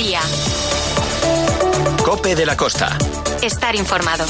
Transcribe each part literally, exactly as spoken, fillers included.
Andalucía. COPE de la Costa. Estar informado.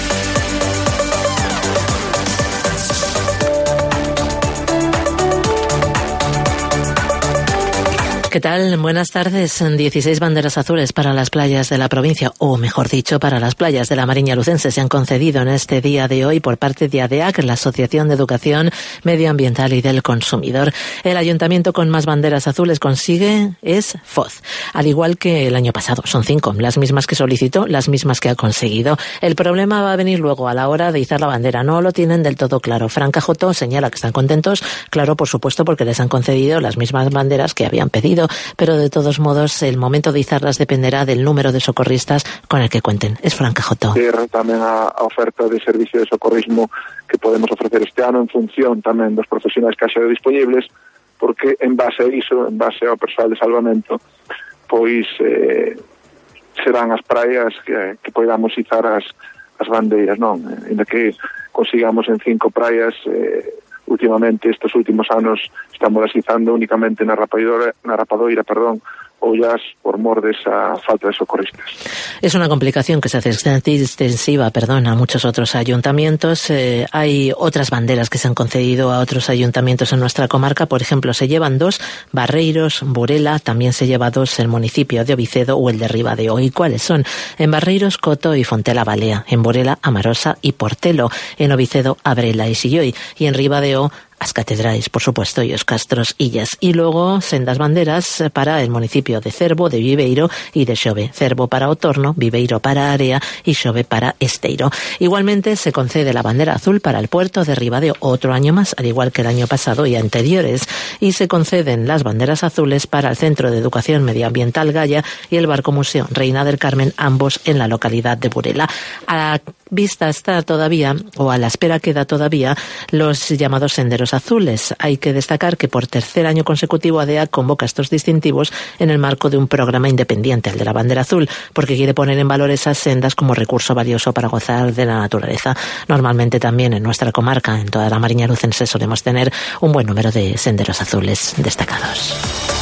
¿Qué tal? Buenas tardes. dieciséis banderas azules para las playas de la provincia, o mejor dicho, para las playas de la Mariña Lucense, se han concedido en este día de hoy por parte de ADEAC, la Asociación de Educación Medioambiental y del Consumidor. El ayuntamiento con más banderas azules consigue es Foz, al igual que el año pasado. Son cinco, las mismas que solicitó, las mismas que ha conseguido. El problema va a venir luego a la hora de izar la bandera. No lo tienen del todo claro. Fran Cajotó señala que están contentos, claro, por supuesto, porque les han concedido las mismas banderas que habían pedido, pero de todos modos el momento de izarlas dependerá del número de socorristas con el que cuenten. Es Fran Cajotó. Tamén a oferta de servicio de socorrismo que podemos ofrecer este ano en función tamén dos profesionais que haxa disponibles, porque en base a iso, en base ao persoal de salvamento, pois eh, serán as praias que, que podamos izar as, as bandeiras, non? Ainda que consigamos en cinco praias, eh, últimamente, estes últimos anos, estamos izando únicamente na rapadora, na rapadoira, perdón, ollas por mor desa falta de socorristas. Es una complicación que se hace extensiva, perdón, a muchos otros ayuntamientos. Eh, hay otras banderas que se han concedido a otros ayuntamientos en nuestra comarca. Por ejemplo, se llevan dos, Barreiros, Burela, también se lleva dos el municipio de Ovicedo o el de Ribadeo. ¿Y cuáles son? En Barreiros, Coto y Fontela Balea. En Burela, Amarosa y Portelo. En Ovicedo, Abrela y Silloy. Y en Ribadeo, as catedrais, por supuesto, y os castros illas. Y luego sendas banderas para el municipio de Cervo, de Viveiro y de Xove. Cervo para Otorno, Viveiro para Area y Xove para Esteiro. Igualmente se concede la bandera azul para el puerto de Ribadeo otro año más, al igual que el año pasado y anteriores, y se conceden las banderas azules para el Centro de Educación Medioambiental Gaya y el Barco Museo Reina del Carmen, ambos en la localidad de Burela. A la vista está todavía, o a la espera queda todavía, los llamados senderos azules. Hay que destacar que por tercer año consecutivo ADEAC convoca estos distintivos en el marco de un programa independiente, el de la bandera azul, porque quiere poner en valor esas sendas como recurso valioso para gozar de la naturaleza. Normalmente también en nuestra comarca, en toda la Mariña Lucense, solemos tener un buen número de senderos azules destacados.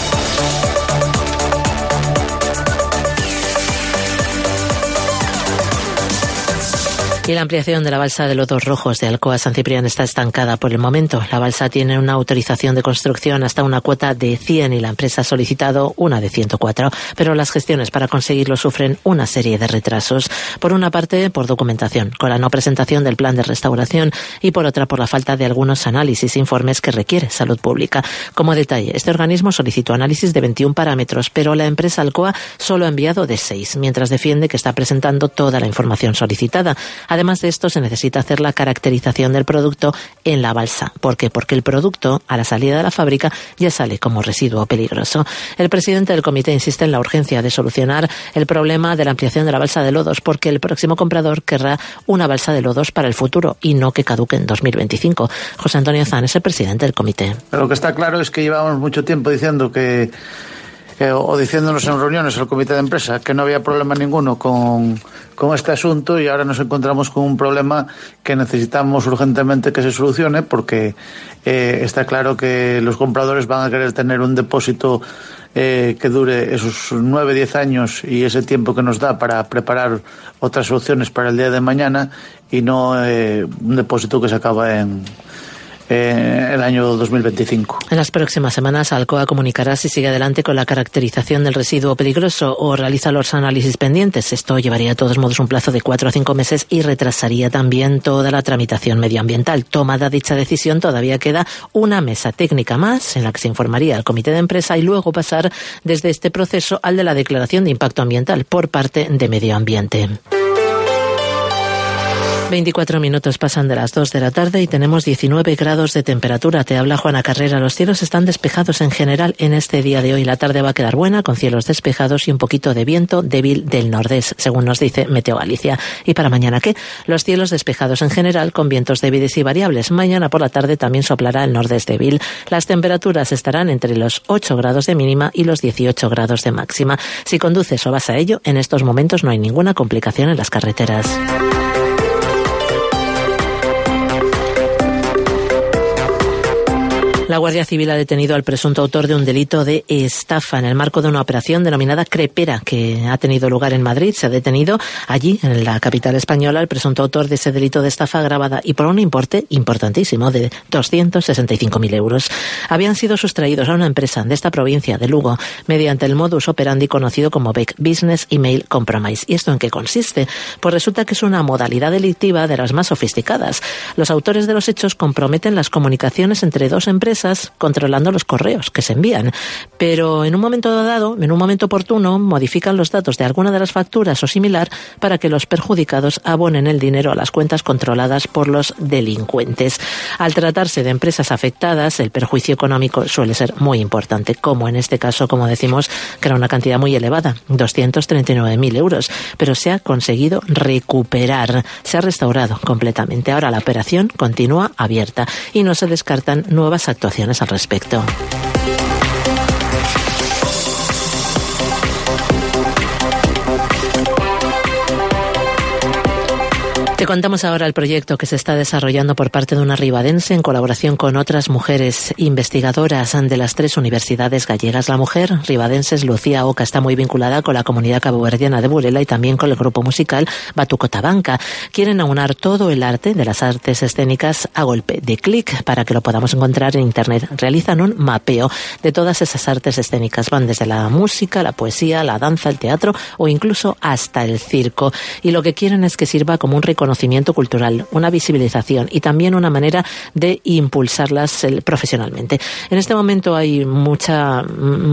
Y la ampliación de la balsa de Lodos Rojos de Alcoa San Ciprián está estancada por el momento. La balsa tiene una autorización de construcción hasta una cuota de cien y la empresa ha solicitado una de ciento cuatro, pero las gestiones para conseguirlo sufren una serie de retrasos. Por una parte, por documentación, con la no presentación del plan de restauración, y por otra, por la falta de algunos análisis e informes que requiere Salud Pública. Como detalle, este organismo solicitó análisis de veintiún parámetros, pero la empresa Alcoa solo ha enviado de seis, mientras defiende que está presentando toda la información solicitada. Además de esto, se necesita hacer la caracterización del producto en la balsa. ¿Por qué? Porque el producto, a la salida de la fábrica, ya sale como residuo peligroso. El presidente del comité insiste en la urgencia de solucionar el problema de la ampliación de la balsa de lodos, porque el próximo comprador querrá una balsa de lodos para el futuro y no que caduque en dos mil veinticinco. José Antonio Zan es el presidente del comité. Lo que está claro es que llevamos mucho tiempo diciendo que, que o diciéndonos en reuniones al comité de empresa que no había problema ninguno con con este asunto, y ahora nos encontramos con un problema que necesitamos urgentemente que se solucione, porque eh, está claro que los compradores van a querer tener un depósito eh, que dure esos nueve, diez años y ese tiempo que nos da para preparar otras soluciones para el día de mañana, y no eh, un depósito que se acaba en Eh, el año dos mil veinticinco. En las próximas semanas, Alcoa comunicará si sigue adelante con la caracterización del residuo peligroso o realiza los análisis pendientes. Esto llevaría de todos modos un plazo de cuatro a cinco meses y retrasaría también toda la tramitación medioambiental. Tomada dicha decisión, todavía queda una mesa técnica más en la que se informaría al comité de empresa y luego pasar desde este proceso al de la declaración de impacto ambiental por parte de Medio Ambiente. veinticuatro minutos pasan de las dos de la tarde y tenemos diecinueve grados de temperatura. Te habla Juana Carrera. Los cielos están despejados en general en este día de hoy. La tarde va a quedar buena con cielos despejados y un poquito de viento débil del nordés, según nos dice Meteo Galicia. ¿Y para mañana qué? Los cielos despejados en general con vientos débiles y variables. Mañana por la tarde también soplará el nordés débil. Las temperaturas estarán entre los ocho grados de mínima y los dieciocho grados de máxima. Si conduces o vas a ello, en estos momentos no hay ninguna complicación en las carreteras. La Guardia Civil ha detenido al presunto autor de un delito de estafa en el marco de una operación denominada Crepera que ha tenido lugar en Madrid. Se ha detenido allí, en la capital española, el presunto autor de ese delito de estafa agravada y por un importe importantísimo de doscientos sesenta y cinco mil euros. Habían sido sustraídos a una empresa de esta provincia de Lugo mediante el modus operandi conocido como B E C, Business Email Compromise. ¿Y esto en qué consiste? Pues resulta que es una modalidad delictiva de las más sofisticadas. Los autores de los hechos comprometen las comunicaciones entre dos empresas controlando los correos que se envían, pero en un momento dado, en un momento oportuno, modifican los datos de alguna de las facturas o similar para que los perjudicados abonen el dinero a las cuentas controladas por los delincuentes. Al tratarse de empresas afectadas, el perjuicio económico suele ser muy importante, como en este caso, como decimos, que era una cantidad muy elevada, doscientos treinta y nueve mil euros, pero se ha conseguido recuperar, se ha restaurado completamente. Ahora la operación continúa abierta y no se descartan nuevas actuaciones al respecto. Te contamos ahora el proyecto que se está desarrollando por parte de una ribadense en colaboración con otras mujeres investigadoras de las tres universidades gallegas. La mujer ribadense es Lucía Oca, está muy vinculada con la comunidad caboverdiana de Burela y también con el grupo musical Batuco Tabanca. Quieren aunar todo el arte de las artes escénicas a golpe de clic para que lo podamos encontrar en internet. Realizan un mapeo de todas esas artes escénicas. Van desde la música, la poesía, la danza, el teatro o incluso hasta el circo. Y lo que quieren es que sirva como un reconocimiento cultural, una visibilización y también una manera de impulsarlas profesionalmente. En este momento hay mucha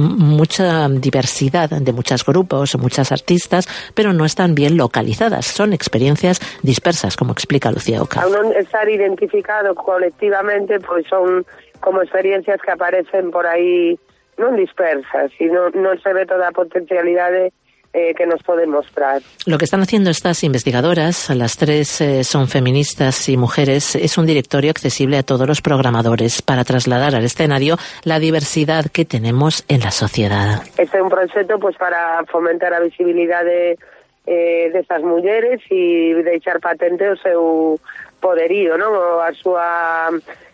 mucha diversidad de muchos grupos, muchas artistas, pero no están bien localizadas. Son experiencias dispersas, como explica Lucía Oca. Al no estar identificados colectivamente, pues son como experiencias que aparecen por ahí, no dispersas, y no, no se ve toda la potencialidad de Eh, que nos pueden mostrar. Lo que están haciendo estas investigadoras, las tres eh, son feministas y mujeres, es un directorio accesible a todos los programadores para trasladar al escenario la diversidad que tenemos en la sociedad. Este é un proxecto pues, para fomentar a visibilidade eh, destas mulleres e deixar patente o seu poderío, non? A súa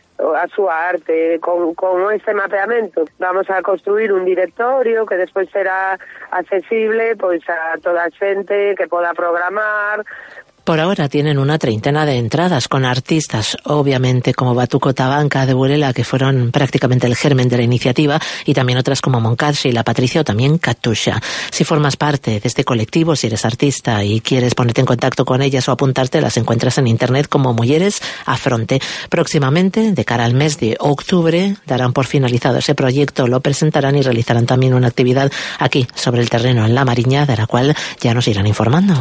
a súa arte. Con, con este mapeamento vamos a construir un directorio que despois será accesible pois a toda a xente que poda programar. Por ahora tienen una treintena de entradas con artistas, obviamente como Batuco Tabanca de Burela, que fueron prácticamente el germen de la iniciativa, y también otras como Moncarsi, La Patricia o también Katusha. Si formas parte de este colectivo, si eres artista y quieres ponerte en contacto con ellas o apuntarte, las encuentras en internet como Mujeres Afronte. Próximamente, de cara al mes de octubre, darán por finalizado ese proyecto, lo presentarán y realizarán también una actividad aquí, sobre el terreno, en La Mariña, de la cual ya nos irán informando.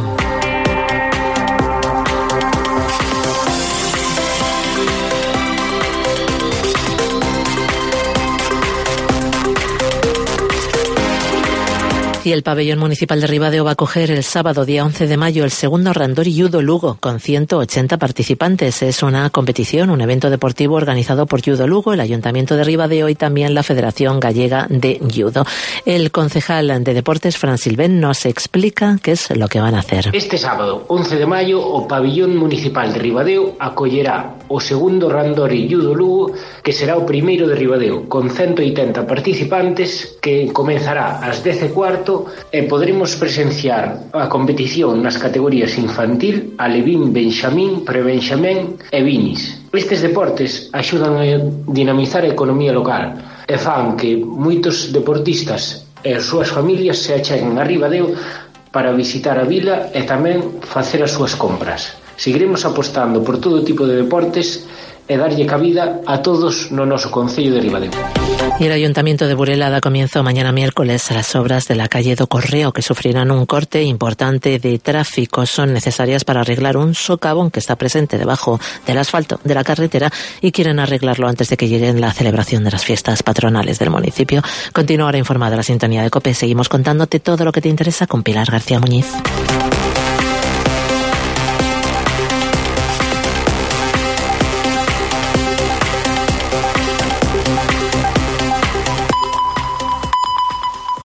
Y el pabellón municipal de Ribadeo va a acoger el sábado, día once de mayo, el segundo Randori Judo Lugo, con ciento ochenta participantes. Es una competición, un evento deportivo organizado por Judo Lugo, el Ayuntamiento de Ribadeo y también la Federación Gallega de Judo. El concejal de Deportes, Fran Silvén, nos explica qué es lo que van a hacer. Este sábado, once de mayo, o pabellón municipal de Ribadeo acollerá o segundo Randori Judo Lugo, que será o primeiro de Ribadeo, con ciento oitenta participantes, que comenzará ás dez e cuarto e podremos presenciar a competición nas categorías infantil, alevín, benxamín, prebenxamén e vinis. Estes deportes axudan a dinamizar a economía local e fan que moitos deportistas e as súas familias se acheguen a Ribadeo para visitar a vila e tamén facer as súas compras. Seguiremos apostando por todo tipo de deportes e darlle cabida a todos no noso concello de Ribadeo. Y el Ayuntamiento de Burela da comienzo mañana miércoles a las obras de la calle do Correo, que sufrirán un corte importante de tráfico. Son necesarias para arreglar un socavón que está presente debajo del asfalto de la carretera y quieren arreglarlo antes de que llegue la celebración de las fiestas patronales del municipio. Continúa ahora informada la sintonía de COPE. Seguimos contándote todo lo que te interesa con Pilar García Muñiz.